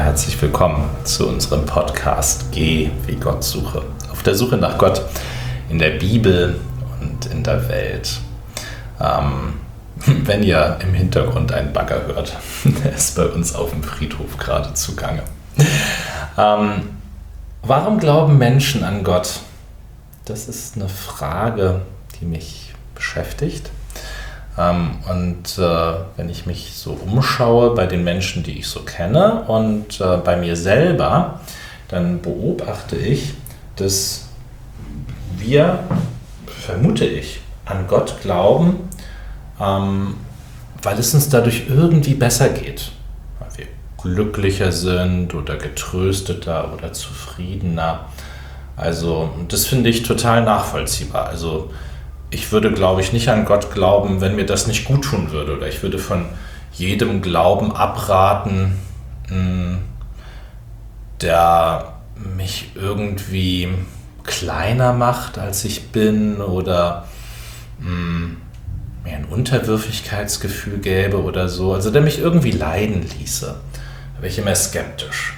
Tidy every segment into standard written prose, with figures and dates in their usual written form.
herzlich willkommen zu unserem Podcast Geh wie Gott suche. Auf der Suche nach Gott in der Bibel und in der Welt. Wenn ihr im Hintergrund einen Bagger hört, der ist bei uns auf dem Friedhof gerade zugange. Warum glauben Menschen an Gott? Das ist eine Frage, die mich beschäftigt. Wenn ich mich so umschaue bei den Menschen, die ich so kenne und bei mir selber, dann beobachte ich, dass wir, vermute ich, an Gott glauben, weil es uns dadurch irgendwie besser geht. Weil wir glücklicher sind oder getrösteter oder zufriedener. Also das finde ich total nachvollziehbar. Also ich würde, glaube ich, nicht an Gott glauben, wenn mir das nicht gut tun würde. Oder ich würde von jedem Glauben abraten, der mich irgendwie kleiner macht, als ich bin. Oder mir ein Unterwürfigkeitsgefühl gäbe oder so. Also der mich irgendwie leiden ließe. Da wäre ich immer skeptisch.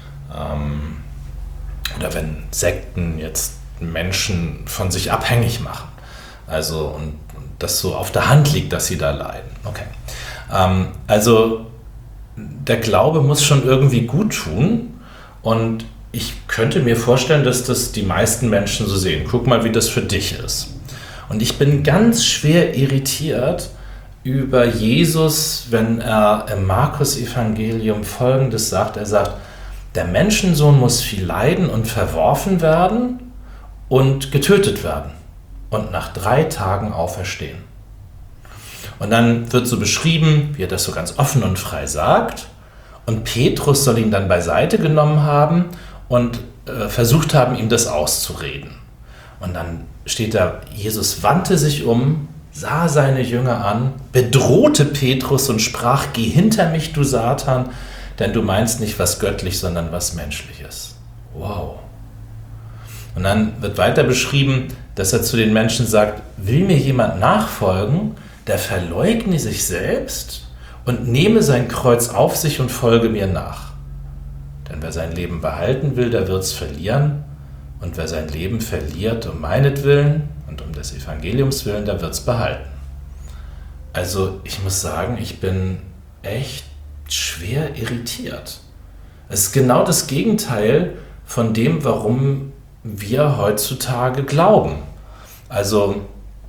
Oder wenn Sekten jetzt Menschen von sich abhängig machen. Also, und das so auf der Hand liegt, dass sie da leiden. Okay. Also, der Glaube muss schon irgendwie gut tun. Und ich könnte mir vorstellen, dass das die meisten Menschen so sehen. Guck mal, wie das für dich ist. Und ich bin ganz schwer irritiert über Jesus, wenn er im Markus-Evangelium Folgendes sagt. Er sagt, der Menschensohn muss viel leiden und verworfen werden und getötet werden. Und nach 3 Tagen auferstehen. Und dann wird so beschrieben, wie er das so ganz offen und frei sagt. Und Petrus soll ihn dann beiseite genommen haben und versucht haben, ihm das auszureden. Und dann steht da, Jesus wandte sich um, sah seine Jünger an, bedrohte Petrus und sprach, geh hinter mich, du Satan, denn du meinst nicht was göttlich, sondern was menschliches. Wow. Und dann wird weiter beschrieben, dass er zu den Menschen sagt, will mir jemand nachfolgen, der verleugne sich selbst und nehme sein Kreuz auf sich und folge mir nach. Denn wer sein Leben behalten will, der wird es verlieren. Und wer sein Leben verliert um meinetwillen und um des Evangeliums willen, der wird es behalten. Also ich muss sagen, ich bin echt schwer irritiert. Es ist genau das Gegenteil von dem, warum wir heutzutage glauben. Also,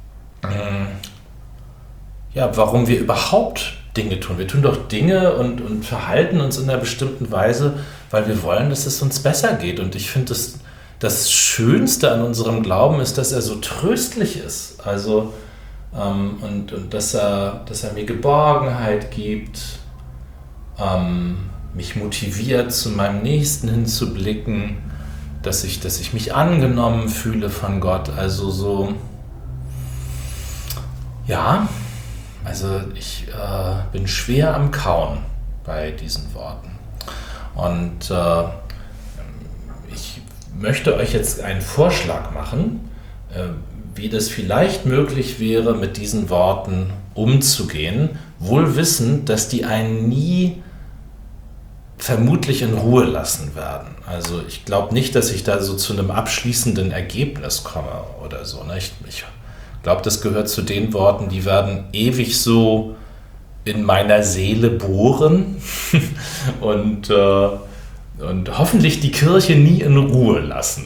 warum wir überhaupt Dinge tun. Wir tun doch Dinge und verhalten uns in einer bestimmten Weise, weil wir wollen, dass es uns besser geht. Und ich finde, das Schönste an unserem Glauben ist, dass er so tröstlich ist. Also, und dass er mir Geborgenheit gibt, mich motiviert, zu meinem Nächsten hinzublicken, dass ich mich angenommen fühle von Gott. Also so, ja, also ich bin schwer am Kauen bei diesen Worten. Und ich möchte euch jetzt einen Vorschlag machen, wie das vielleicht möglich wäre, mit diesen Worten umzugehen, wohl wissend, dass die einen nie vermutlich in Ruhe lassen werden. Also ich glaube nicht, dass ich da so zu einem abschließenden Ergebnis komme oder so. Ne? Ich glaube, das gehört zu den Worten, die werden ewig so in meiner Seele bohren und hoffentlich die Kirche nie in Ruhe lassen.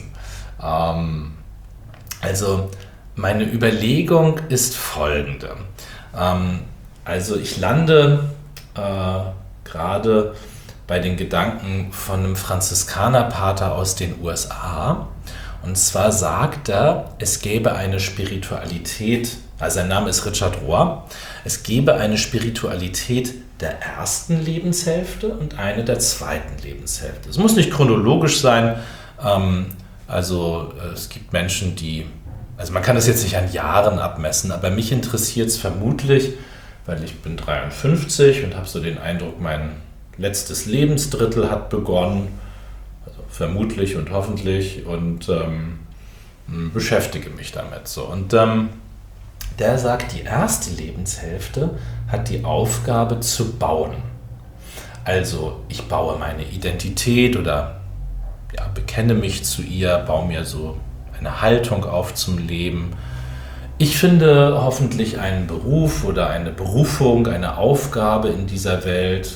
Also meine Überlegung ist folgende. Also ich lande gerade bei den Gedanken von einem Franziskanerpater aus den USA. Und zwar sagt er, es gäbe eine Spiritualität, also sein Name ist Richard Rohr, es gäbe eine Spiritualität der ersten Lebenshälfte und eine der zweiten Lebenshälfte. Es muss nicht chronologisch sein, also es gibt Menschen, also man kann das jetzt nicht an Jahren abmessen, aber mich interessiert es vermutlich, weil ich bin 53 und habe so den Eindruck, mein letztes Lebensdrittel hat begonnen, also vermutlich und hoffentlich, und beschäftige mich damit so. Und der sagt, die erste Lebenshälfte hat die Aufgabe zu bauen. Also ich baue meine Identität oder bekenne mich zu ihr, baue mir so eine Haltung auf zum Leben. Ich finde hoffentlich einen Beruf oder eine Berufung, eine Aufgabe in dieser Welt.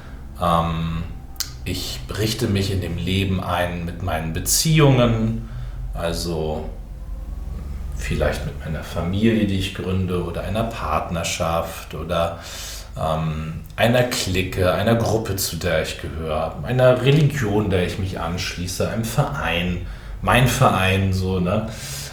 Ich richte mich in dem Leben ein mit meinen Beziehungen, also vielleicht mit meiner Familie, die ich gründe, oder einer Partnerschaft oder einer Clique, einer Gruppe, zu der ich gehöre, einer Religion, der ich mich anschließe, einem Verein, mein Verein, so, ne?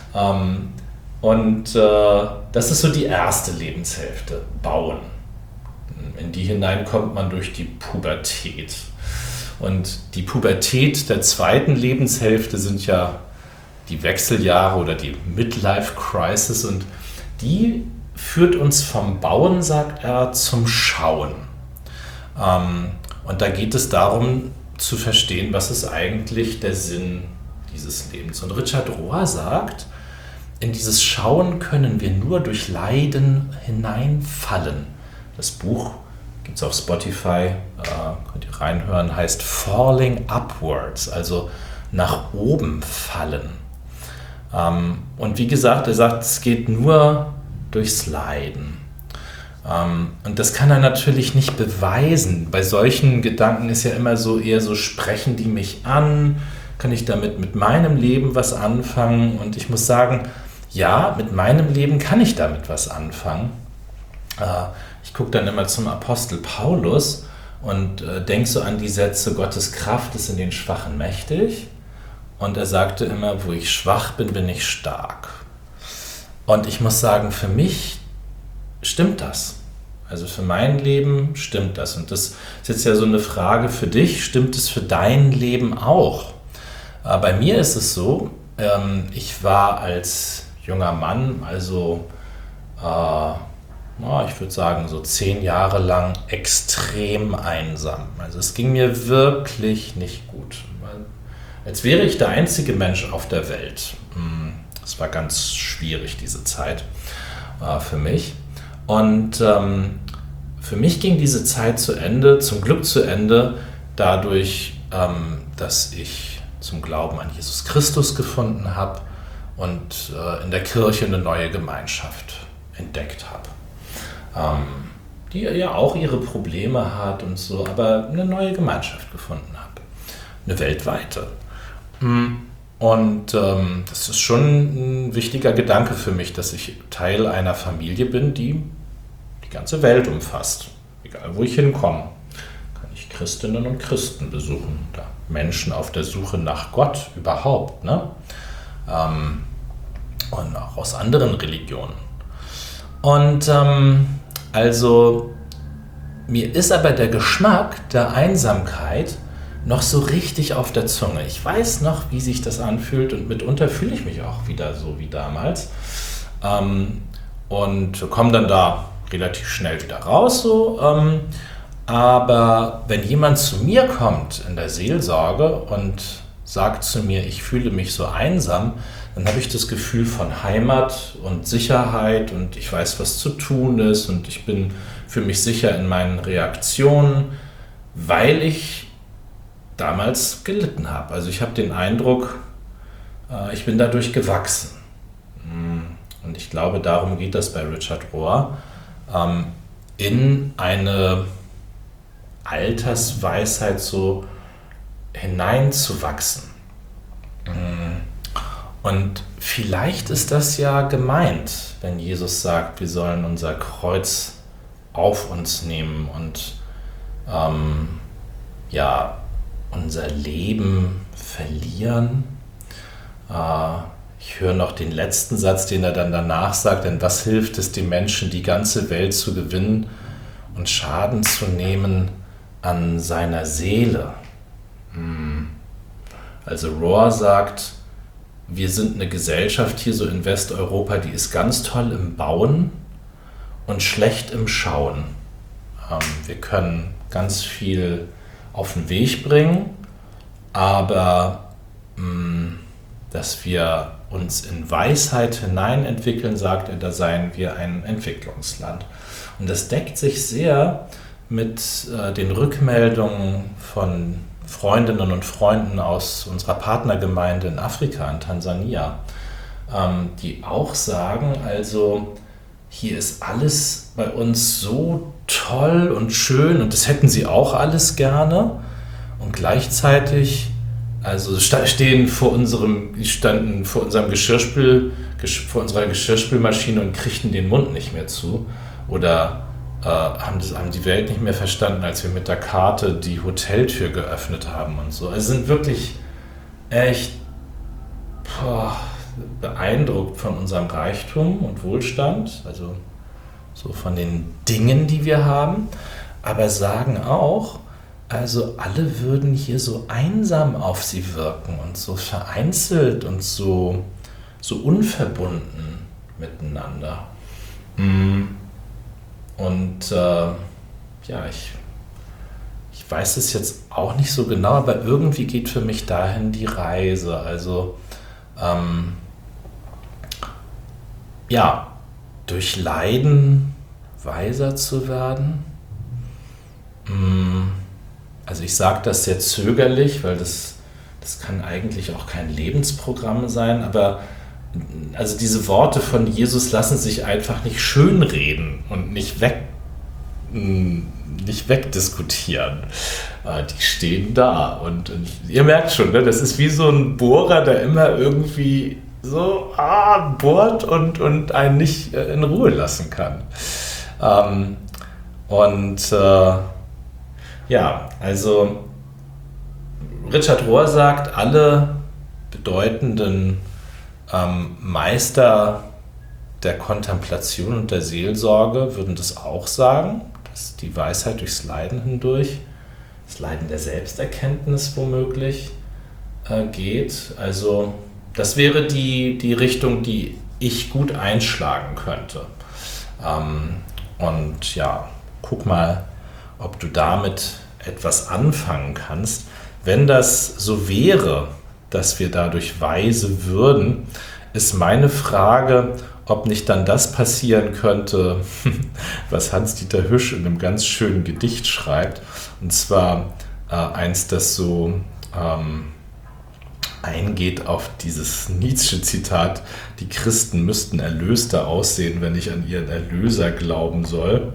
Das ist so die erste Lebenshälfte, Bauen. In die hinein kommt man durch die Pubertät. Und die Pubertät der zweiten Lebenshälfte sind ja die Wechseljahre oder die Midlife Crisis, und die führt uns vom Bauen, sagt er, zum Schauen. Und da geht es darum zu verstehen, was ist eigentlich der Sinn dieses Lebens. Und Richard Rohr sagt, in dieses Schauen können wir nur durch Leiden hineinfallen. Das Buch gibt es auf Spotify, könnt ihr reinhören, heißt Falling Upwards, also nach oben fallen. Und wie gesagt, er sagt, es geht nur durchs Leiden. Und das kann er natürlich nicht beweisen. Bei solchen Gedanken ist ja immer so eher so, sprechen die mich an? Kann ich damit mit meinem Leben was anfangen? Und ich muss sagen, ja, mit meinem Leben kann ich damit was anfangen. Ich gucke dann immer zum Apostel Paulus und denke so an die Sätze, Gottes Kraft ist in den Schwachen mächtig. Und er sagte immer, wo ich schwach bin, bin ich stark. Und ich muss sagen, für mich stimmt das. Also für mein Leben stimmt das. Und das ist jetzt ja so eine Frage für dich, stimmt es für dein Leben auch? Bei mir ist es so, ich war als junger Mann, also ich würde sagen so 10 Jahre lang extrem einsam. Also es ging mir wirklich nicht gut. Als wäre ich der einzige Mensch auf der Welt. Es war ganz schwierig, diese Zeit für mich. Und für mich ging diese Zeit zu Ende, zum Glück zu Ende, dadurch, dass ich zum Glauben an Jesus Christus gefunden habe und in der Kirche eine neue Gemeinschaft entdeckt habe, die ja auch ihre Probleme hat und so, aber eine neue Gemeinschaft gefunden habe, eine weltweite. Und das ist schon ein wichtiger Gedanke für mich, dass ich Teil einer Familie bin, die die ganze Welt umfasst, egal wo ich hinkomme. Kann ich Christinnen und Christen besuchen, oder Menschen auf der Suche nach Gott überhaupt, ne? Und auch aus anderen Religionen. Und also mir ist aber der Geschmack der Einsamkeit noch so richtig auf der Zunge. Ich weiß noch, wie sich das anfühlt, und mitunter fühle ich mich auch wieder so wie damals. Und komme dann da relativ schnell wieder raus. So. Aber wenn jemand zu mir kommt in der Seelsorge und sagt zu mir, ich fühle mich so einsam, dann habe ich das Gefühl von Heimat und Sicherheit, und ich weiß, was zu tun ist, und ich bin für mich sicher in meinen Reaktionen, weil ich damals gelitten habe. Also ich habe den Eindruck, ich bin dadurch gewachsen. Und ich glaube, darum geht das bei Richard Rohr, in eine Altersweisheit so hineinzuwachsen. Und vielleicht ist das ja gemeint, wenn Jesus sagt, wir sollen unser Kreuz auf uns nehmen und unser Leben verlieren. Ich höre noch den letzten Satz, den er dann danach sagt, denn was hilft es den Menschen, die ganze Welt zu gewinnen und Schaden zu nehmen an seiner Seele? Also Rohr sagt, wir sind eine Gesellschaft hier so in Westeuropa, die ist ganz toll im Bauen und schlecht im Schauen. Wir können ganz viel auf den Weg bringen, aber dass wir uns in Weisheit hineinentwickeln, sagt er, da seien wir ein Entwicklungsland. Und das deckt sich sehr mit den Rückmeldungen von Freundinnen und Freunden aus unserer Partnergemeinde in Afrika, in Tansania, die auch sagen, also hier ist alles bei uns so toll und schön und das hätten sie auch alles gerne und gleichzeitig, also standen vor unserem vor unserer Geschirrspülmaschine und kriegten den Mund nicht mehr zu oder haben die Welt nicht mehr verstanden, als wir mit der Karte die Hoteltür geöffnet haben und so. Also sind wirklich echt beeindruckt von unserem Reichtum und Wohlstand, also so von den Dingen, die wir haben, aber sagen auch, also alle würden hier so einsam auf sie wirken und so vereinzelt und so unverbunden miteinander. Und ich weiß es jetzt auch nicht so genau, aber irgendwie geht für mich dahin die Reise. Also durch Leiden weiser zu werden. Also ich sage das sehr zögerlich, weil das kann eigentlich auch kein Lebensprogramm sein, aber also diese Worte von Jesus lassen sich einfach nicht schönreden und nicht wegdiskutieren. Die stehen da und ihr merkt schon, ne, das ist wie so ein Bohrer, der immer irgendwie so bohrt und einen nicht in Ruhe lassen kann. Also Richard Rohr sagt, alle bedeutenden Meister der Kontemplation und der Seelsorge würden das auch sagen, dass die Weisheit durchs Leiden hindurch, das Leiden der Selbsterkenntnis womöglich geht. Also das wäre die Richtung, die ich gut einschlagen könnte. Guck mal, ob du damit etwas anfangen kannst. Wenn das so wäre, dass wir dadurch weise würden, ist meine Frage, ob nicht dann das passieren könnte, was Hans-Dieter Hüsch in einem ganz schönen Gedicht schreibt. Und zwar eins, das so eingeht auf dieses Nietzsche-Zitat, die Christen müssten erlöster aussehen, wenn ich an ihren Erlöser glauben soll.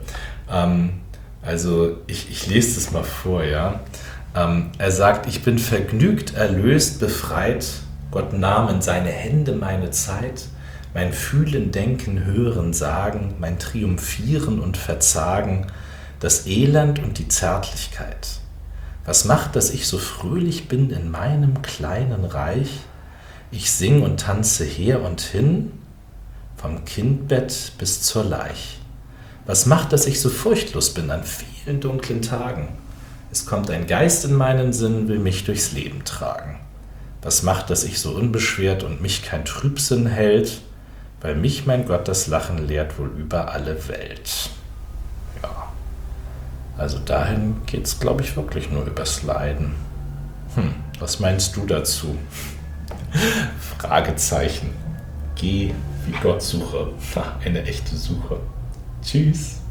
Ich lese das mal vor, ja. Er sagt, ich bin vergnügt, erlöst, befreit, Gott nahm in seine Hände meine Zeit, mein Fühlen, Denken, Hören, Sagen, mein Triumphieren und Verzagen, das Elend und die Zärtlichkeit. Was macht, dass ich so fröhlich bin in meinem kleinen Reich? Ich sing und tanze her und hin, vom Kindbett bis zur Leich. Was macht, dass ich so furchtlos bin an vielen dunklen Tagen? Es kommt ein Geist in meinen Sinn, will mich durchs Leben tragen. Was macht, dass ich so unbeschwert und mich kein Trübsinn hält? Weil mich mein Gott das Lachen lehrt wohl über alle Welt. Ja, also dahin geht's, glaube ich, wirklich nur übers Leiden. Was meinst du dazu? Fragezeichen. Geh wie Gott suche. Eine echte Suche. Tschüss.